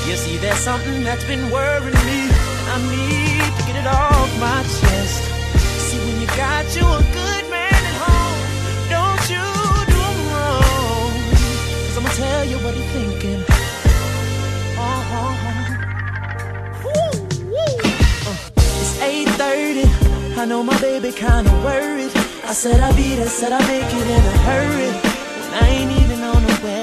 You see, there's something that's been worrying me, and I need to get it off my chest. See, when you got you a good man at home, don't you do him wrong. 'Cause I'ma tell you what he's thinking. It's 8:30, I know my baby kinda worried. I said I'd be there, said I'd make it in a hurry, when I ain't even on the way.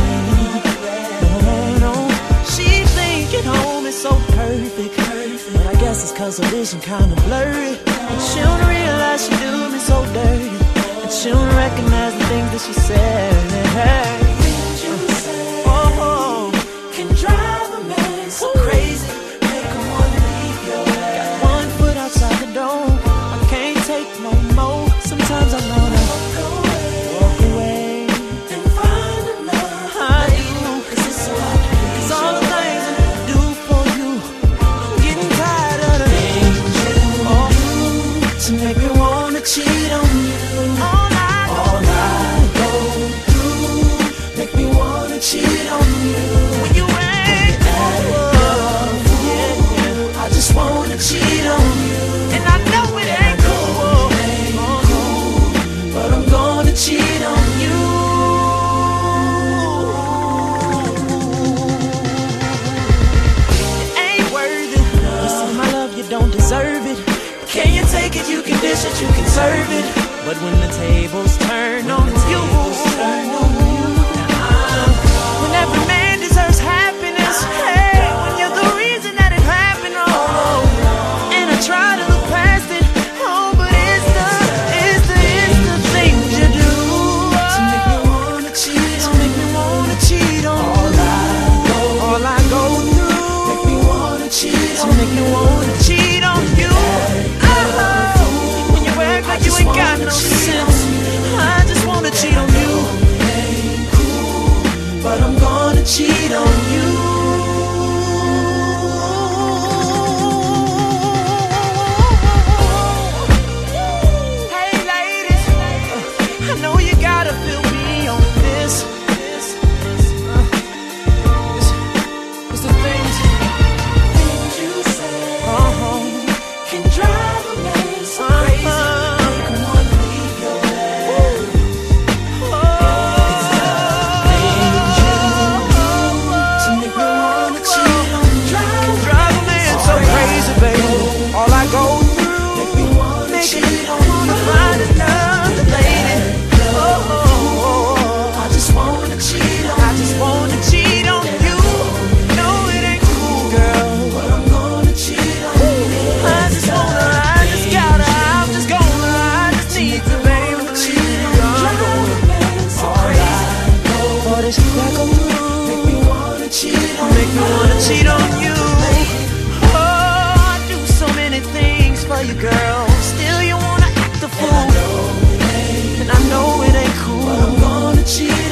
No, she thinking home is so perfect, but I guess it's 'cause her vision kinda blurry. And she don't realize she do me so dirty, and she don't recognize the things that she said. Things you say can drive a man so crazy, make him wanna leave your way. Got one foot outside the door, I can't take no more. Sometimes I wanna walk away and find another. I do, 'cause it's so hard to please. 'Cause all the things I do for you, I'm getting tired of the things you do to make me wanna cheat on you. All I go through make me wanna cheat on you. When you ain't I just wanna cheat on you. And I know it ain't cool, but I'm gonna cheat on you. It ain't worth it. You see my love, you don't deserve it. Can you take it? You can dish it, you can serve it. But when the tables turn on you, when every man deserves happiness, hey, when you're the reason that it happened, and I try to look past it, but it's the things you do to make me wanna cheat on all I go through, make me wanna cheat on you. When you act like you ain't got no sense, I just wanna cheat on you. But I'm gonna cheat on you. Hey ladies, I know you gotta feel me on this. It's the things you say can drive a man so crazy, make him wanna leave your way. Drive a man so crazy, baby. All I go through make me wanna find another lady. I just wanna cheat on you. No, it ain't cool, girl, but I'm gonna cheat on you. I just need to, baby, cheat on you. All this shit I go through make me wanna cheat on you. I do so many things for you, girl, still you wanna act the fool, and I know it ain't cool, but I'm gonna cheat